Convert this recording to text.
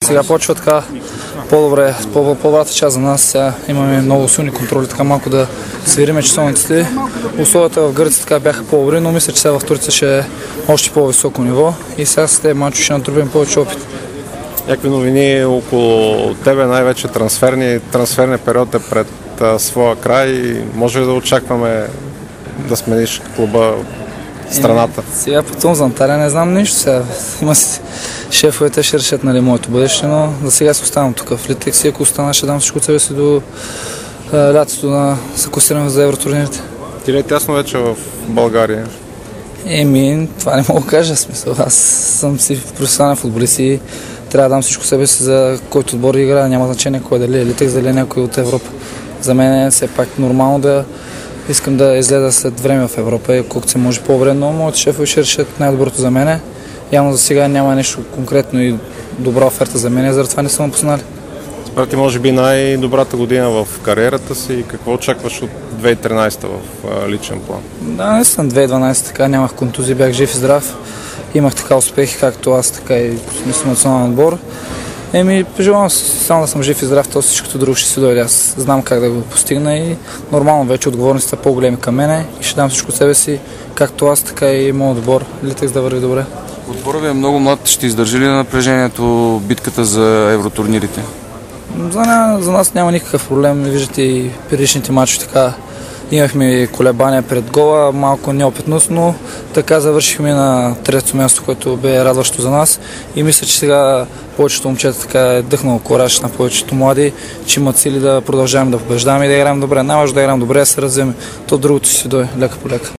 Сега почва така по-добре, по-добрата част за нас. Сега имаме много силни контроли, така малко да свириме часовниците. Условията в Гърция така бяха по-добри, но мисля, че сега в Турция ще е още по-високо ниво и сега с тези мачове ще натрупим повече опит. Някакви новини около тебе, най-вече трансферния период е пред своя край. Може ли да очакваме да смениш клуба в страната? Сега по този за Анталия не знам нищо. Сега има си шефовете ще решат моето бъдеще, но за сега се оставам тук в Литекс и ако остана ще дам всичко от себе си до лятото на съкусиране за евротурнирите. Ти ли е тясно вече в България? Това не мога да кажа, смисъл. Аз съм си професионален футболист и трябва да дам всичко себе си за който отбор да играе. Няма значение кой дали е Литекс, дали е някой от Европа. За мен е все пак нормално да искам да изледа след време в Европа и колкото се може по-добре, но моите шефове ще решат най-доброто за мене. Явно за сега няма нещо конкретно и добра оферта за мен, заради това не съм опознали. Според ти може би най-добрата година в кариерата си. Какво очакваш от 2013 в личен план? Да, наистина 2012 така нямах контузии, бях жив и здрав. Имах така успехи, както аз, така и национален отбор. Пожелавам само да съм жив и здрав, то всичкото друго ще си дойде. Аз знам как да го постигна и нормално вече отговорностите са по-големи към мене и ще дам всичко от себе си, както аз, така и моят отбор. Литекс да върви добре. Отборът ви е много млад. Ще издържи ли на напрежението битката за евротурнирите? За нас няма никакъв проблем. Виждате и предишните мачове така. Имахме колебания пред гола, малко неопитност, но така завършихме на трето място, което бе радващо за нас. И мисля, че сега повечето момчета така е дъхнало кораж на повечето млади, че имат сили да продължаваме да побеждаваме и да играем добре. Най-важно да играем добре, да се развием. То другото си дойде лека по лека.